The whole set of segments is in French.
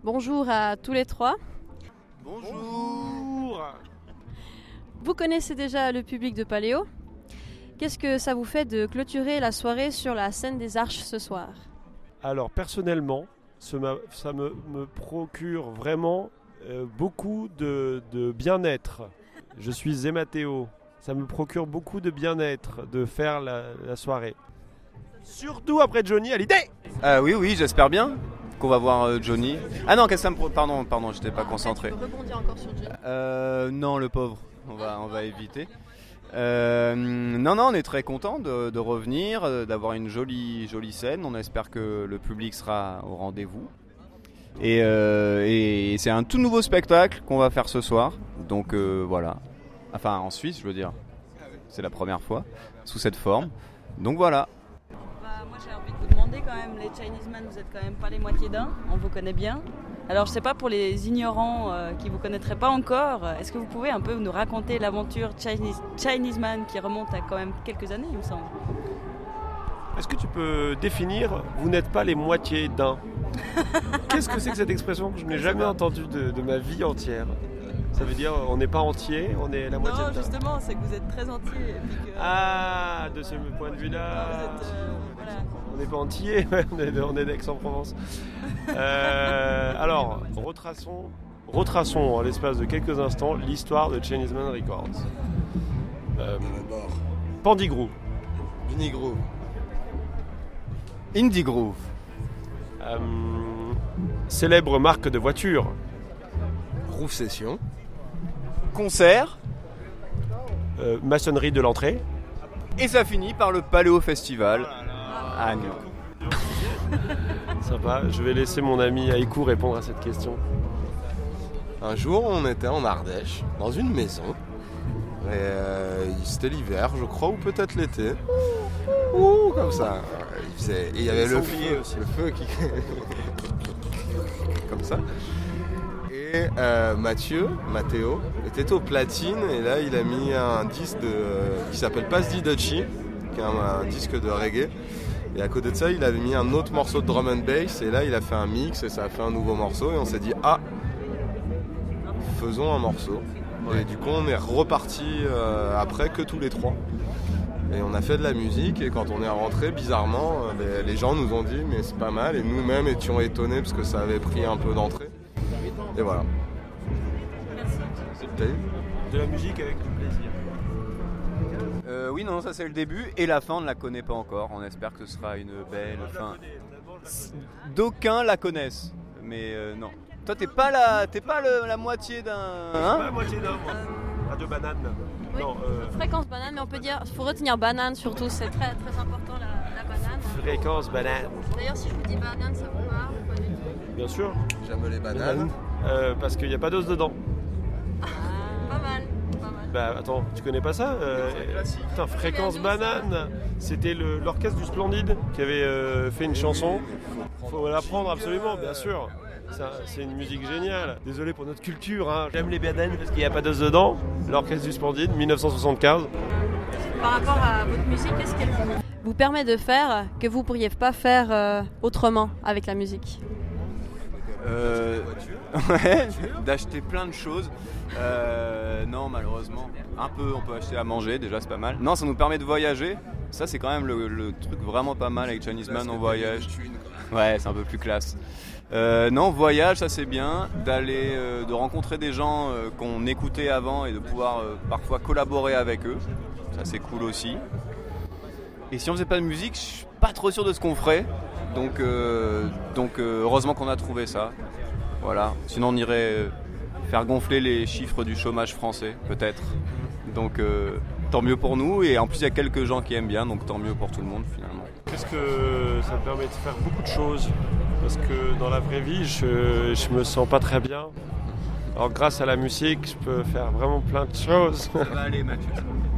Bonjour à tous les trois. Bonjour. Vous connaissez déjà le public de Paléo. Qu'est-ce que ça vous fait de clôturer la soirée sur la scène des Arches ce soir ? Alors personnellement, ça me procure vraiment beaucoup de bien-être. Je suis Zémathéo. Ça me procure beaucoup de bien-être de faire la soirée. Surtout après Johnny à l'idée. Oui, j'espère bien qu'on va voir Johnny. Ah non, qu'est-ce que ça me... Pardon, j'étais pas concentré. Tu peux rebondir encore sur Johnny. Non, le pauvre, on va éviter. Non, on est très content de revenir, d'avoir une jolie scène. On espère que le public sera au rendez-vous. Et c'est un tout nouveau spectacle qu'on va faire ce soir. Donc voilà. Enfin, en Suisse, je veux dire. C'est la première fois, sous cette forme. Donc voilà. Moi, j'ai envie de vous demander quand même, les Chinese Men, vous êtes quand même pas les moitiés d'un. On vous connaît bien. Alors, je sais pas, pour les ignorants qui vous connaîtraient pas encore, est-ce que vous pouvez un peu nous raconter l'aventure Chinese Man qui remonte à quand même quelques années, il me semble. Est-ce que tu peux définir « vous n'êtes pas les moitiés d'un » Qu'est-ce que c'est que cette expression que je n'ai jamais entendue de ma vie entière ? Ça veut dire on n'est pas entier, on est la moitié Non, de d'un. justement, c'est que vous êtes très entier. Ah, de ce point de vue-là, voilà. on n'est pas entier, on est d'Aix-en-Provence. Alors, retraçons en l'espace de quelques instants l'histoire de Chinese Man Records. Pandy Groove. Vinny Groove. Indie Groove. Célèbre marque de voiture. Groove Session. Concert. Maçonnerie de l'entrée. Et ça finit par le Paléo Festival à Agneau. Sympa, je vais laisser mon ami Haïkou répondre à cette question. Un jour, on était en Ardèche, dans une maison. Et c'était l'hiver, je crois, ou peut-être l'été. Ouh, comme ça. Et il y avait le feu qui... comme ça. Et Mathéo, était au platine. Et là, il a mis un disque qui s'appelle Pass Di Dutchie, qui est un disque de reggae. Et à côté de ça, il avait mis un autre morceau de drum and bass. Et là, il a fait un mix et ça a fait un nouveau morceau. Et on s'est dit, faisons un morceau. Et du coup, on est reparti après que tous les trois. Et on a fait de la musique. Et quand on est rentré, bizarrement, les gens nous ont dit, mais c'est pas mal. Et nous-mêmes étions étonnés parce que ça avait pris un peu d'entrée. Et voilà. Merci. De la musique avec du plaisir. Oui, non, ça c'est le début. Et la fin, on ne la connaît pas encore. On espère que ce sera une belle fin. D'aucuns la connaissent. Mais non. Toi, t'es pas la moitié d'un... Pas la moitié d'un, moi. Radio Banane. Oui, Non, fréquence banane, mais on peut dire, il faut retenir banane surtout, c'est très très important la banane. Fréquence banane. D'ailleurs, si je vous dis banane, ça vous parle ou pas du tout ? Bien sûr. J'aime les bananes. Parce qu'il n'y a pas d'os dedans. Pas mal. Bah attends, tu connais pas ça Putain, Fréquence banane. C'était l'orchestre du Splendide qui avait fait une chanson. Faut l'apprendre absolument, bien sûr. C'est une musique géniale. Désolé pour notre culture, hein. J'aime les bananes parce qu'il n'y a pas d'os dedans. L'orchestre du Splendide, 1975. Par rapport à votre musique, qu'est-ce qu'elle vous permet de faire que vous ne pourriez pas faire autrement avec la musique ? Ouais, d'acheter plein de choses. Non, malheureusement. On peut acheter à manger, déjà c'est pas mal. Non, ça nous permet de voyager. Ça, c'est quand même le truc vraiment pas mal avec Chinese Man, on voyage. Ouais, c'est un peu plus classe. Non, voyage, ça c'est bien. De rencontrer des gens qu'on écoutait avant et de pouvoir parfois collaborer avec eux. Ça c'est cool aussi. Et si on faisait pas de musique, je suis pas trop sûr de ce qu'on ferait. Donc heureusement qu'on a trouvé ça. Voilà. Sinon on irait faire gonfler les chiffres du chômage français, peut-être. Donc tant mieux pour nous. Et en plus il y a quelques gens qui aiment bien, donc tant mieux pour tout le monde finalement. Qu'est-ce que ça me permet de faire beaucoup de choses. Parce que dans la vraie vie, je me sens pas très bien. Alors grâce à la musique, je peux faire vraiment plein de choses. Ça va aller, Mathieu.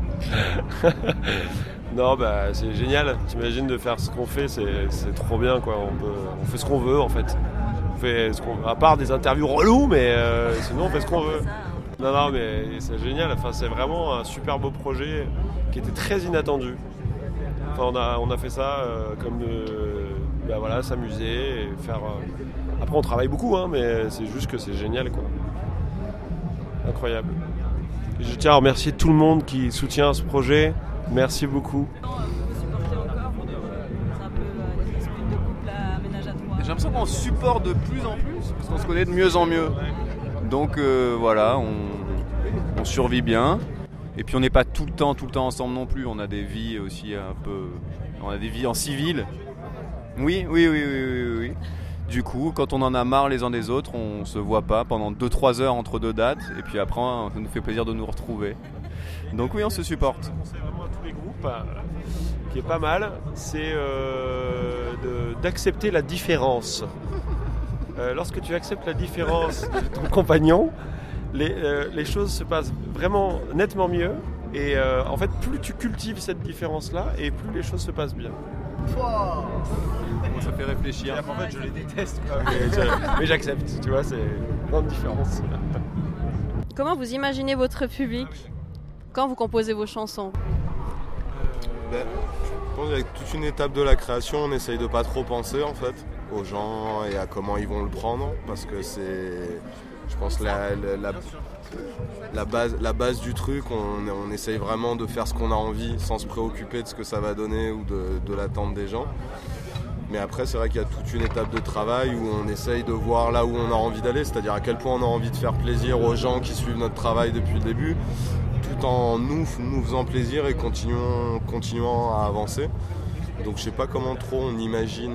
Non, bah c'est génial. T'imagines de faire ce qu'on fait, c'est trop bien, quoi. On fait ce qu'on veut, en fait. On fait ce qu'on veut, à part des interviews reloues, mais sinon on fait ce qu'on veut. Non, mais c'est génial. Enfin, c'est vraiment un super beau projet qui était très inattendu. Enfin, on a fait ça comme s'amuser et faire Après on travaille beaucoup, hein, mais c'est juste que c'est génial, quoi. Incroyable. Et je tiens à remercier tout le monde qui soutient ce projet. Merci beaucoup. Vous supportez encore, c'est un peu une esprit de couple à ménage à trois. J'ai l'impression qu'on supporte de plus en plus, parce qu'on se connaît de mieux en mieux. Donc voilà, on survit bien. Et puis on n'est pas tout le temps ensemble non plus. On a des vies aussi un peu... On a des vies en civil. Oui. Du coup, quand on en a marre les uns des autres, on se voit pas pendant 2-3 heures entre deux dates. Et puis après, ça nous fait plaisir de nous retrouver. Donc oui, on se supporte. C'est vraiment à tous les groupes, qui est pas mal, c'est d'accepter la différence. Lorsque tu acceptes la différence de ton compagnon, les choses se passent vraiment nettement mieux. Et en fait, plus tu cultives cette différence-là, et plus les choses se passent bien. Ça fait réfléchir. En fait, je les déteste, quoi. Mais j'accepte, tu vois, c'est une grande différence. Comment vous imaginez votre public quand vous composez vos chansons? Je pense qu'avec toute une étape de la création, on essaye de pas trop penser en fait aux gens et à comment ils vont le prendre, parce que c'est, je pense, la base du truc. On essaye vraiment de faire ce qu'on a envie sans se préoccuper de ce que ça va donner ou de l'attente des gens. Mais après, c'est vrai qu'il y a toute une étape de travail où on essaye de voir là où on a envie d'aller, c'est-à-dire à quel point on a envie de faire plaisir aux gens qui suivent notre travail depuis le début, tout en nous faisant plaisir et continuant à avancer. Donc je sais pas comment trop on imagine.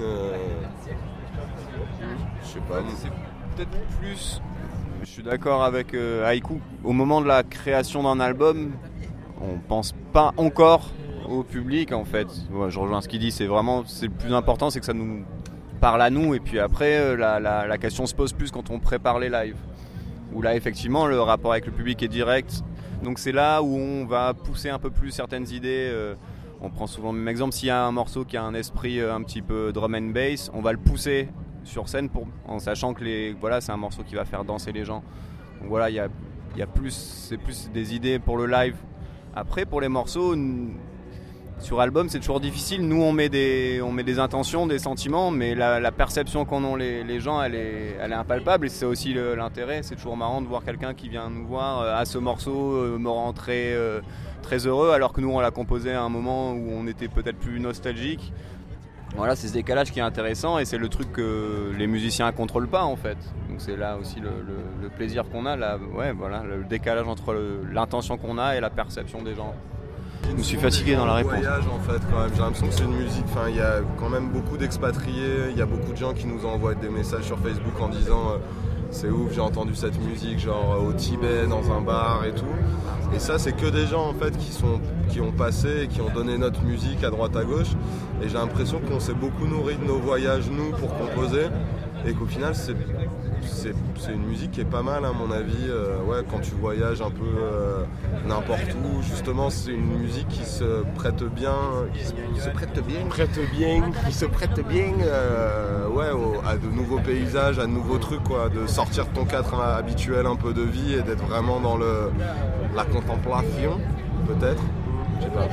Je sais pas. C'est peut-être plus. Je suis d'accord avec Haïku. Au moment de la création d'un album, on pense pas encore au public en fait. Ouais, je rejoins ce qu'il dit. C'est le plus important, c'est que ça nous parle à nous. Et puis après, la question se pose plus quand on prépare les lives. Où là, effectivement, le rapport avec le public est direct. Donc c'est là où on va pousser un peu plus certaines idées. On prend souvent le même exemple. S'il y a un morceau qui a un esprit un petit peu drum and bass, on va le pousser sur scène en sachant que c'est un morceau qui va faire danser les gens. Donc voilà, c'est plus des idées pour le live. Après, pour les morceaux, sur album, c'est toujours difficile. Nous, on met des intentions, des sentiments, mais la perception qu'en ont les gens, elle est impalpable. Et c'est aussi l'intérêt. C'est toujours marrant de voir quelqu'un qui vient nous voir à ce morceau me rend très heureux, alors que nous, on l'a composé à un moment où on était peut-être plus nostalgique. Voilà, c'est ce décalage qui est intéressant et c'est le truc que les musiciens ne contrôlent pas en fait. Donc c'est là aussi le plaisir qu'on a, le décalage entre l'intention qu'on a et la perception des gens. Je me suis fatigué dans la réponse. Voyage en fait quand même. J'ai l'impression que c'est une musique. Enfin, il y a quand même beaucoup d'expatriés. Il y a beaucoup de gens qui nous envoient des messages sur Facebook en disant c'est ouf, j'ai entendu cette musique genre au Tibet dans un bar et tout. Et ça, c'est que des gens en fait qui ont passé et qui ont donné notre musique à droite à gauche. Et j'ai l'impression qu'on s'est beaucoup nourri de nos voyages nous pour composer et qu'au final c'est une musique qui est pas mal à mon avis. Quand tu voyages un peu n'importe où, justement, c'est une musique qui se prête bien, à de nouveaux paysages, à de nouveaux trucs, quoi, de sortir de ton cadre habituel un peu de vie et d'être vraiment dans la contemplation, peut-être. Je sais pas.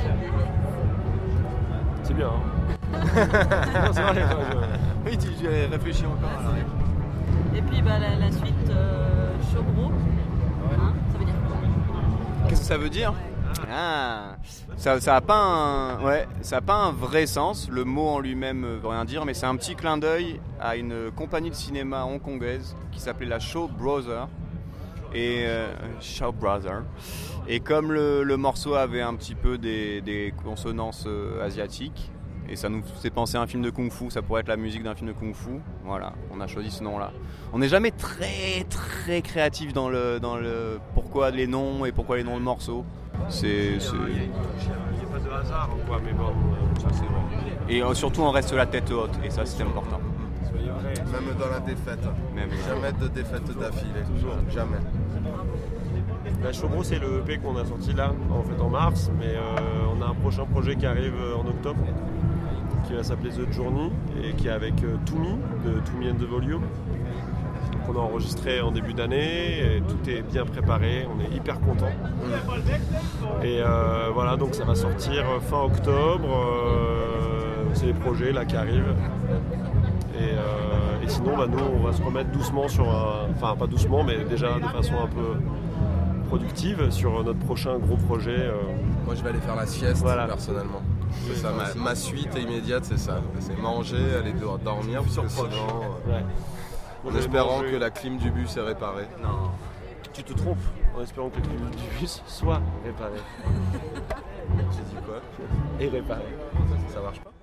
C'est bien. Hein. Non, c'est vrai. Oui, j'ai réfléchi encore à la réponse. Et puis la suite, Showbro, ça veut dire quoi? Qu'est-ce que ça veut dire? Ça a pas un vrai sens. Le mot en lui-même veut rien dire, mais c'est un petit clin d'œil à une compagnie de cinéma hongkongaise qui s'appelait la Shaw Brothers. Et Shaw Brothers. Et comme le morceau avait un petit peu des consonances asiatiques, et ça nous fait penser à un film de kung-fu, ça pourrait être la musique d'un film de kung-fu. Voilà, on a choisi ce nom-là. On n'est jamais très très créatif dans le pourquoi les noms et pourquoi les noms de morceaux. Il n'y a pas de hasard, quoi, mais bon, ça c'est vrai. Et surtout, on reste la tête haute, et ça c'est important. Même dans la défaite. Jamais de défaite d'affilée. Toujours. Jamais. La Showbro, c'est le EP qu'on a sorti là, en mars, mais on a un prochain projet qui arrive en octobre, qui va s'appeler The Journey, et qui est avec Toumi, de Toumi and the Volume, qu'on a enregistré en début d'année, et tout est bien préparé, on est hyper contents. Et voilà, donc ça va sortir fin octobre, c'est les projets là qui arrivent, et sinon, nous, on va se remettre doucement enfin pas doucement, mais déjà de façon un peu productive sur notre prochain gros projet. Moi, je vais aller faire la sieste, Voilà. personnellement. C'est ça, ma suite immédiate, c'est ça. C'est manger, aller dormir, parce que sinon, Ouais. en espérant que la clim du bus est réparée. Non. Tu te trompes, en espérant que le clim du bus soit réparé. J'ai dit quoi? Et réparé. Ça marche pas?